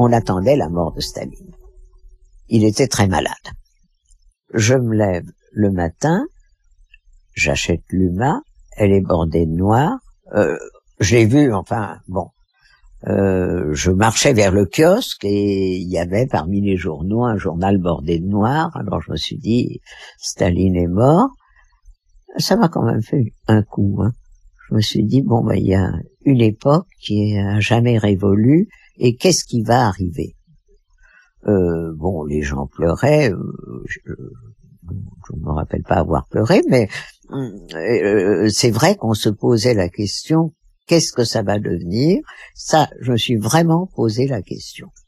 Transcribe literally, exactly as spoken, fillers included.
on attendait la mort de Staline. Il était très malade. Je me lève le matin, j'achète l'Uma, elle est bordée de noir, euh, je l'ai vue, enfin, bon, euh, je marchais vers le kiosque et il y avait parmi les journaux un journal bordé de noir, alors je me suis dit, Staline est mort, ça m'a quand même fait un coup, hein. Je me suis dit, bon, ben, il y a une époque qui a jamais révolu, et qu'est-ce qui va arriver? Euh, bon, les gens pleuraient, euh, je ne me rappelle pas avoir pleuré, mais euh, c'est vrai qu'on se posait la question, qu'est-ce que ça va devenir? Ça, je me suis vraiment posé la question.